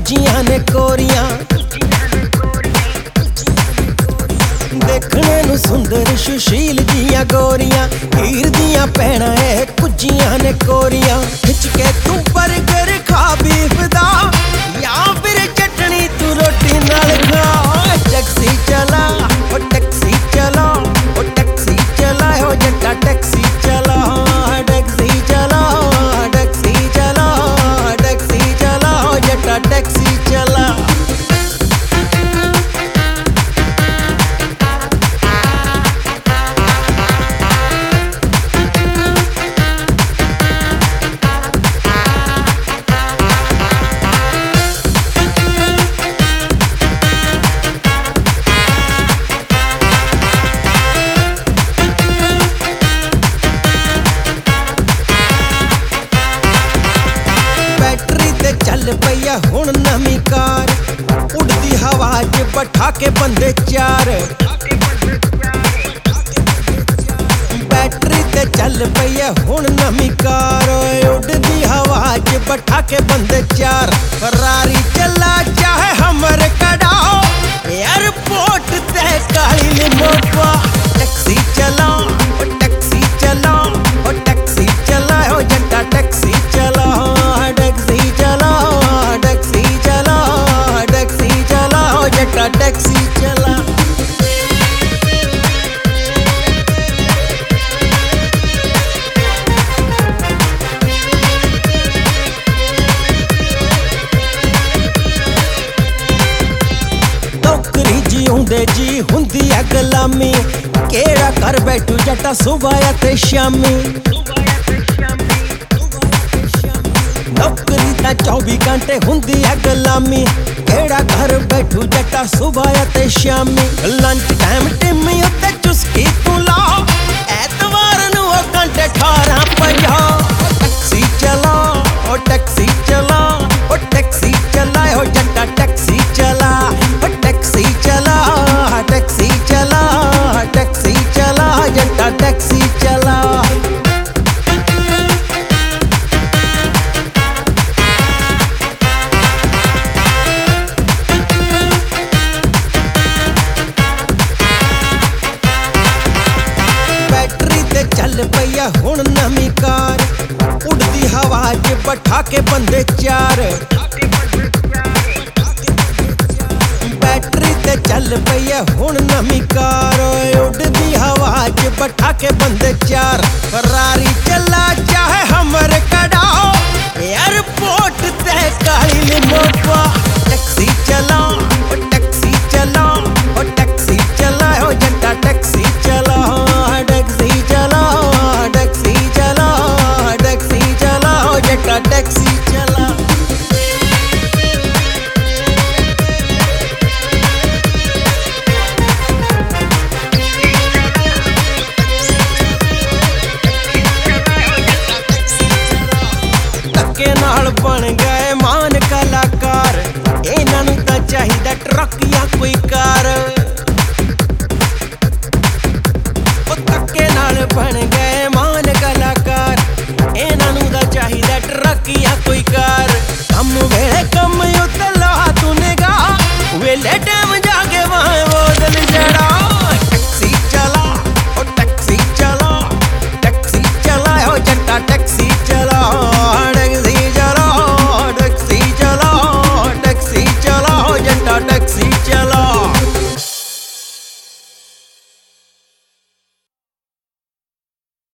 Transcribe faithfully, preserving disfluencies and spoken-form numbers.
दूजियां ने कोरियां देखने नू सुंदर सुशील दियां गोरियां हीर दियां भैणां ए कुजियां ने कोरियां खिच के तू बर्गर खा बीफ दा या फिर चटनी तू रोटी नाल खा। टैक्सी चला ओ टैक्सी चला ओ टैक्सी चला ओ जट्टा टैक्सी चला टैक्सी चला टैक्सी चला टैक्सी चला ओ जट्टा टैक्सी चला। चल पैया हुण नवी कार उड़दी हवा च बैठा के बंदे चार बैटरी ते चल पैया हुण नवी कार उड़दी हवा च बैठा के बंदे चार। फरारी चला चाहे हमर कड़ाओ एयरपोर्ट ते काली लिमोपा टैक्सी चला ओ टैक्सी चला ओ टैक्सी चला ओ जट्टा टैक्सी चला टैक्सी चला टैक्सी चला टैक्सी चला ओ जट्टा टैक्सी चला। नौकरी जीउंदे जी हुंदी है गुलामी केड़ा कर बैठू जट्टा सुबह ते शामी नौकरी ता चौबी घंटे हुंदी है गुलामी केड़ा घर बैठू जट्टा सुबह ते शामी। लंच टाइम टिम्मी उत्ते चुस्की तू ला ऐतवार नू ओ घंटे अठारह पंजाह टैक्सी चला ओ टैक्सी चला ओ टैक्सी चला ओ जट्टा टैक्सी चला ओ टैक्सी चला टैक्सी चला टैक्सी चला जट्टा टैक्सी चला। चल पैया हुण नवी कार उड़दी हवा च बैठा के बंदे चार बैटरी ते चल पैया हुण नवी कार उड़दी हवा च बैठा के बंदे चार। फरारी चला चाहे हमर कड़ाओ एयरपोर्ट ते काली लिमोपा टैक्सी चला ओ टैक्सी चला ओ टैक्सी चला ओ जट्टा टैक्सी चला टैक्सी चला टैक्सी चला टैक्सी चला ओ जट्टा टैक्सी चला। धक्के नाल बन गए मान कलाकार इन्हां नूं तां चाहीदा ट्रक या कोई कार